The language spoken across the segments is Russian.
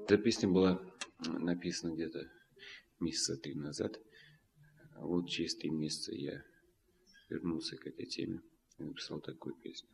Эта песня была написана где-то месяца 3 назад. Вот через 3 месяца я вернулся к этой теме и написал такую песню.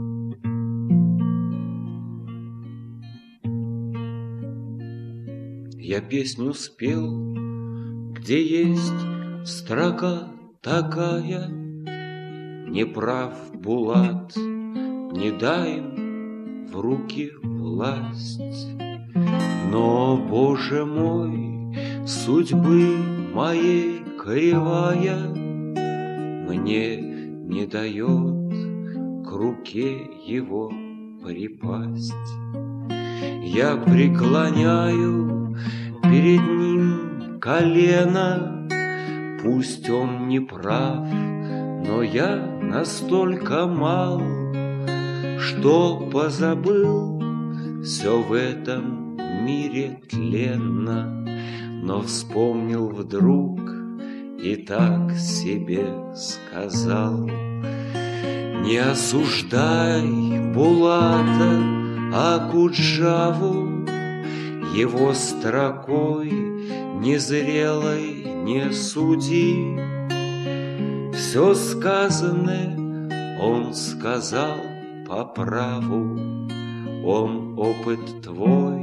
Я песню спел, где есть строка такая: не прав Булат, не дай им в руки власть. Но, Боже мой, судьбы моей кривая мне не дает к руке его припасть. Я преклоняю перед ним колено, пусть он не прав, но я настолько мал, что позабыл все в этом мире тленно, но вспомнил вдруг и так себе сказал: не осуждай Булата Акуджаву, его строкой незрелой не суди. Все сказанное он сказал по праву, он опыт твой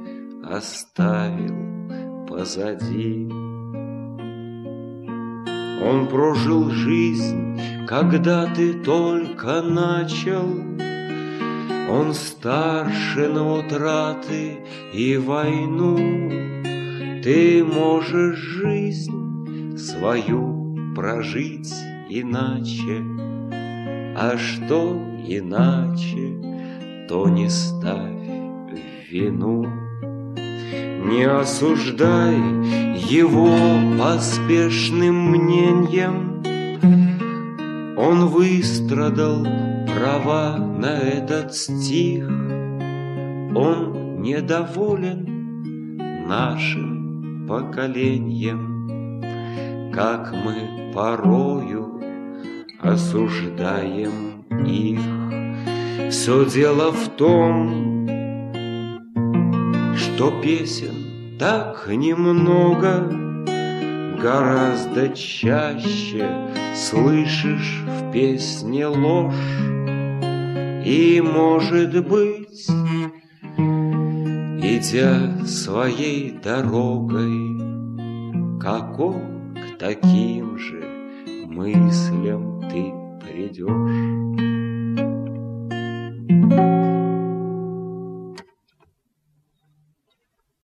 оставил позади. Он прожил жизнь, когда ты только начал, он старше на утраты и войну. Ты можешь жизнь свою прожить иначе, а что иначе, то не ставь в вину. Не осуждай его поспешным мнением, он выстрадал права на этот стих. Он недоволен нашим поколением, как мы порою осуждаем их. Все дело в том, что песен так немного, гораздо чаще слышишь в песне ложь. И, может быть, идя своей дорогой, как он, к таким же мыслям ты придешь.